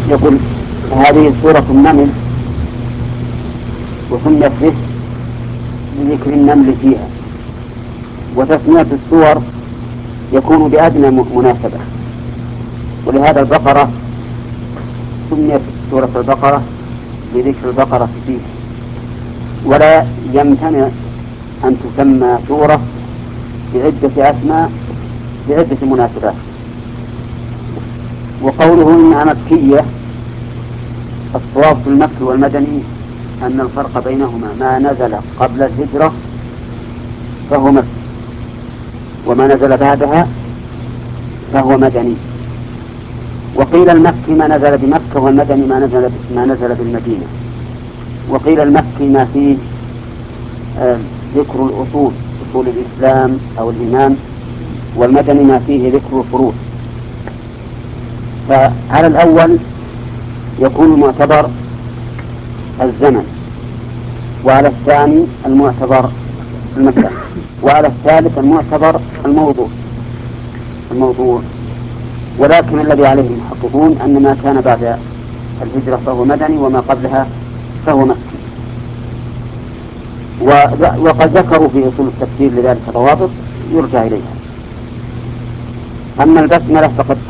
يقول هذه سورة النمل وسميت به لذكر النمل فيها، وتسمية السور يكون بأدنى مناسبة، ولهذا البقرة سميت سورة البقرة لذكر البقرة فيها، ولا يمتنع أن تسمى سورة بعدة أسماء بعدة مناسبات. وقوله إنها مكية، الصواب في المكي والمدني أن الفرق بينهما ما نزل قبل الهجرة فهو مكي، وما نزل بعدها فهو مدني. وقيل المكي ما نزل بمكة، والمدني ما نزل بالمدينة. وقيل المكي ما فيه ذكر الأصول، أصول الإسلام أو الإيمان، والمدني ما فيه ذكر الفروع. فعلى الأول يكون المعتبر الزمن، وعلى الثاني المعتبر المكان، وعلى الثالث المعتبر الموضوع. ولكن الذي عليه المحققون أن ما كان بعد الهجرة فهو مدني، وما قبلها فهو مكي. وقد ذكروا في أصول التفسير لذلك ضوابط يرجع إليها. أما البسملة فقد